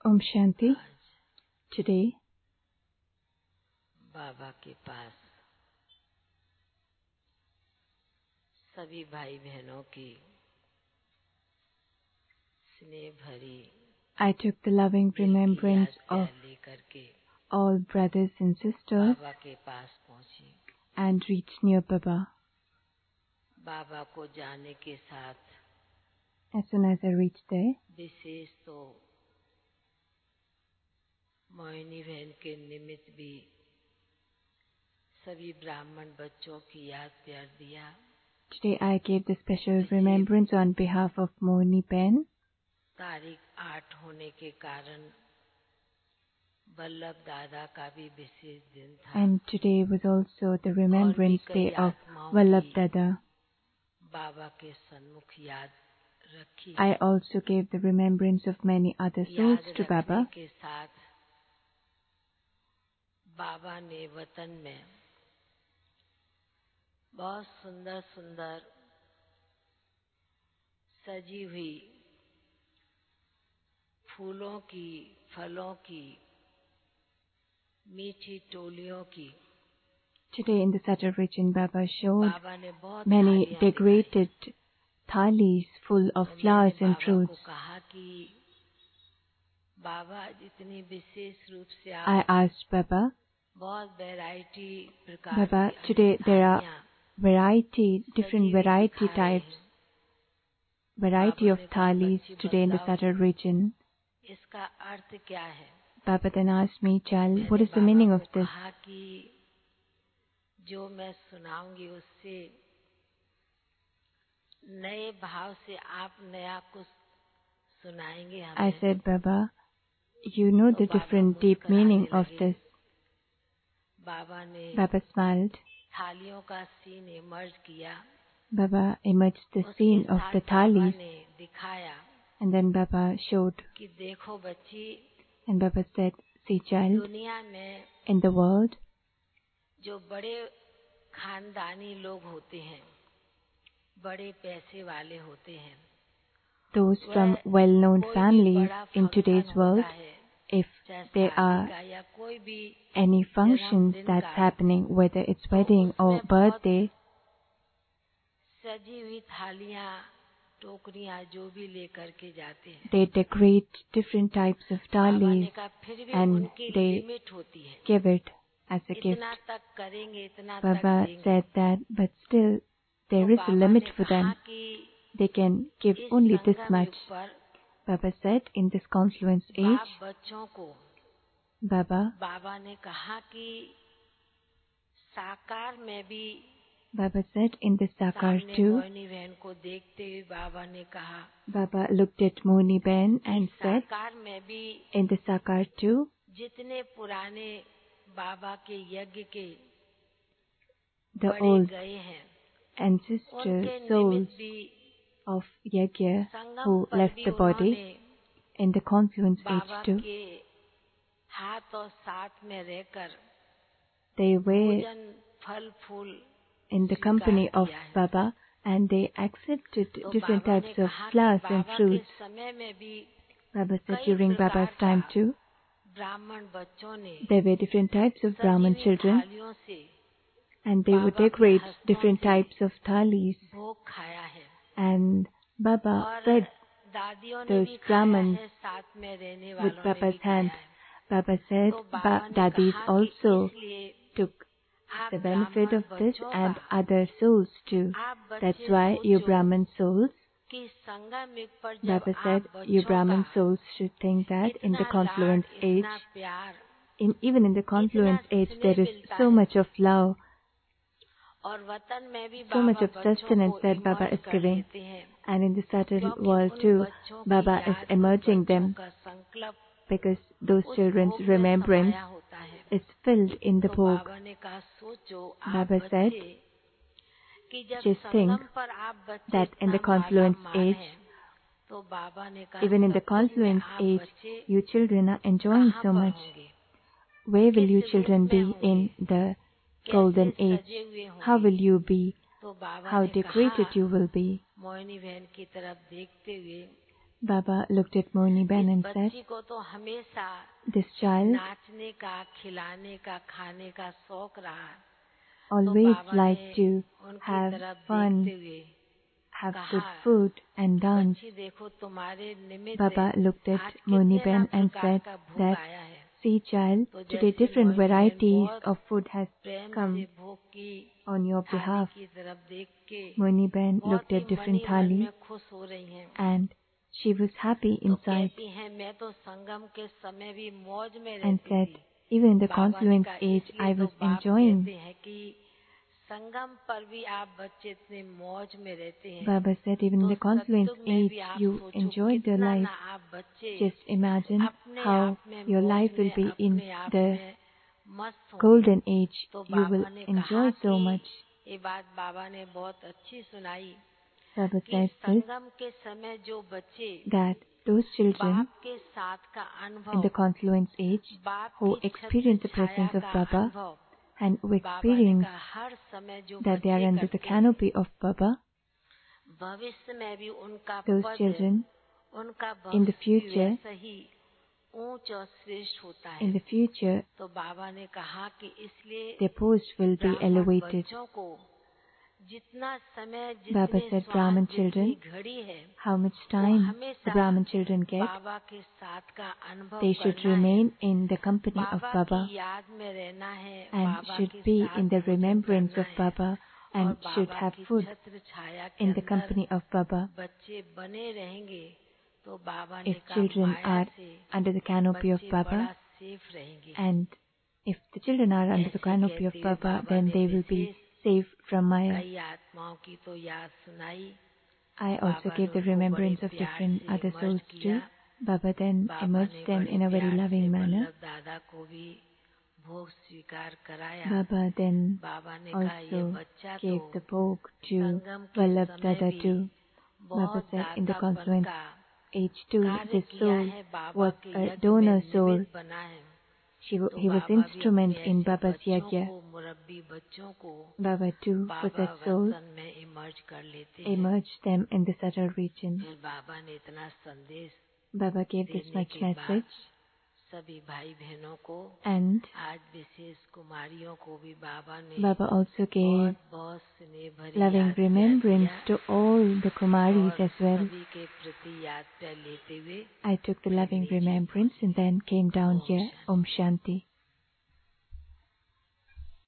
Om Shanti. Today, बाबा के पास सभी भाई बहनों की स्नेह भरी I took the loving remembrance of लेकर के all brothers and sisters बाबा के पास पहुंची। and reached near Baba. बाबा को जाने के साथ As soon as I reached there, विशेष तो मोहिनी बहन के निमित्त भी सभी ब्राह्मण बच्चों की याद प्यार दिया। today I gave the special remembrance on behalf of Mohini Ben. तारीख 8 होने के कारण वल्लभ दादा का भी विशेष दिन था। And today was also the remembrance day of Vallabh Dada. बाबा के सन्मुख याद रखी। I also gave the remembrance of many other souls to Baba. के साथ बाबा ने वतन में बहुत सुंदर सुंदर सजी हुई फूलों की, फलों की, मीठी टोलियों की Today in the Satar region, Baba showed बाबा ने बहुत many decorated thalis full of flowers and fruits. को कहा कि बाबा जितनी विशेष रूप से I आप asked Baba, बहुत वैरायटी प्रकार Baba, की today there are थालियां different variety types, variety of thalis today in the Satar region. इसका अर्थ क्या है? Baba then asked me, child, what is the meaning of this? कहा कि जो मैं सुनाऊंगी उससे नए भाव से आप नया कुछ सुनाएंगे हमें। I said, Baba, you know the different deep meaning of this. बाबा ने Baba smiled. थालियों का सीन इमर्ज किया। Baba imaged the scene of the thalis, ने दिखाया and then Baba showed, कि देखो बच्ची, and Baba said, see child, दुनिया में in the world, जो बड़े खानदानी लोग होते हैं, बड़े पैसे वाले होते हैं, those from well-known families in today's world, if there are या कोई भी any functions that's happening, whether it's wedding or birthday, सजी हुई थालियां, टोकरियां जो भी लेकर के जाते हैं, they decorate different types of thalis and they limit होती है। give it as a gift. इतना तक करेंगे, इतना तक Baba देंगे। said that, but still there is a limit for them. They can give only this much. Baba said, in this confluence age, बच्चों को Baba ने कहा कि साकार में भी Baba said, in the Sakar too, Mohini बहन को देखते हुए बाबा ने कहा, Baba looked at Mohini Ben and said, साकार में भी in the Sakar too, जितने पुराने बाबा के यज्ञ के the बड़े old गए हैं, ancestor souls of Yagya who left the body, in the confluence age too, हाथ और साथ में रहकर they were फल फूल in the company of Baba and they accepted different types of flowers and fruits. समय में भी Baba said during Baba's time too, ब्राह्मण बच्चों ने there were different types of Brahmin children थालियों से and they would decorate different types of thalis, भोग खाया है and Baba fed दादियों ने those भी खाया Brahmins है, साथ में रहने with वालों ने Baba's भी खाया hand. है। Baba said, Dadis also took the benefit of this and other souls too. That's why you Brahmin souls, कि संगम युग पर जब Baba said, आप you बच्चों Brahmin का souls should think that in the इतना confluence लाड, age, इतना प्यार even in the confluence age, स्नेह there is मिलता so है। much of love, और वतन में भी so much of बच्चों sustenance को that Baba इमर्ज is कर giving. लेते हैं, And in the subtle क्योंकि world उन too, बच्चों की Baba is याद, emerging उन them बच्चों का संकल्प because those उस children's भोग में remembrance समाया होता है। is filled in the तो bhog. बाबा ने कहा, सोचो आप Baba said, बच्चे कि जब just think संगम पर आप बच्चे that in the इतना confluence माला मार age, हैं, तो बाबा ने कहा even in the सत्युग में confluence आप age, बच्चे you children are enjoying कहाँ so पर much. होंगे, Where will you किस children रूप में be होंगे, in the कैसे golden सजे age? हुए How होंगे। will you be? तो बाबा How ने decorated कहा, you will be? मोहिनी बहन की तरफ देखते हुए, Baba looked at Moniben and said, बच्ची को तो हमेशा this child नाचने का, खिलाने का, खाने का शौक रहा। always बाबा liked ने to उनकी have तरफ fun, देखते हुए have कहा, good food and dance. बच्ची देखो तुम्हारे निमित्त Baba looked at आज कितने Moniben ना and प्रकार said का भोग that, आया है। see child, तो today जैसे different मोहिनी बहन varieties बहुत of food has Prem come से भोग की on your थाली behalf. की तरफ देख के Moniben बहुत looked ही at different मनी मन thali में खुश हो रही हैं। and she was happy तो inside कहती हैं मैं तो संगम के समय भी मौज में and रहती said, थी। even in the बाबा ने confluence कहा age इसलिए I तो was बाप enjoying. कहते हैं कि संगम पर भी आप बच्चे इतने मौज में रहते हैं। Baba said, even in तो the confluence सत्युग में age भी आप you सोचो enjoyed your कितना life. ना आप बच्चे Just imagine अपने how आप में your मौज life will में be in अपने आप the में मस्त होंगे। golden age. तो You will बाबा ने enjoy कहा so कि much. ये बात बाबा ने बहुत अच्छी सुनाई Baba कि said this, संगम के समय जो बच्चे that those children बाप के साथ का in the अनुभव, confluence age बाप who की experience the छत्र छाया presence of का Baba अनुभव, and who बाबा ने experience कहा हर समय जो that they are बच्चे under the करते हैं canopy of Baba, भविष्य में भी उनका those पद, children उनका in the भविष्य भी future, वैसा ही ऊंच और श्रेष्ठ होता है। in the future, तो बाबा ने कहा कि इसलिए their post will be ब्राह्मण elevated. बच्चों को जितना समय, Baba जितने said, श्वास, Brahmin जितनी children, घड़ी है how much वो time the हमेशा Brahmin children get, बाबा के साथ का अनुभव they should करना है। remain in the company of Baba Baba की याद में रहना है, and बाबा should के be साथ in the भोजन remembrance करना of है Baba और and should बाबा have की food छत्र छाया के in the अंदर company of Baba. बच्चे बने रहेंगे तो बाबा ने If कहा children माया are से under the canopy of बच्चे Baba, बड़ा सेफ रहेंगे। and if the children are under the ऐसे canopy of कहते हुए Baba, बाबा then ने they will be wishes safe from Maya. कई आत्माओं की तो याद सुनाई। I also बाबा ने gave the उनको बड़े remembrance of प्यार different से other इमर्ज souls किया। too. Baba then बाबा immersed ने them बड़े in a very प्यार loving से manner. वल्लभ दादा को भी भोग स्वीकार कराया। Baba then बाबा ने कहा ये also बच्चा gave तो the bhog to संगम के Vallabh समय Dada भी too. Baba बहुत said in the दातापन confluence का age too, कार्य this किया soul है, बाबा was के a यज्ञ में donor soul. निमित्त बना है। तो He was बाबा भी instrument अपने in ऐसे Baba's बच्चों yajna. को, मुरब्बी बच्चों को Baba too, for Baba such souls, वतन में इमर्ज कर लेते हैं। emerged them in the subtle region. फिर बाबा ने इतना संदेश Baba gave this देने much के बाद message, सभी भाई बहनों को, and आज विशेष कुमारियों को भी बाबा ने Baba also gave बहुत बहुत स्नेह भरी loving याद remembrance दिया to all the Kumaris और as well. सभी के प्रति याद लेते हुए I took the फिर loving नीचे remembrance and then came down Om here. Shanti. Om Shanti.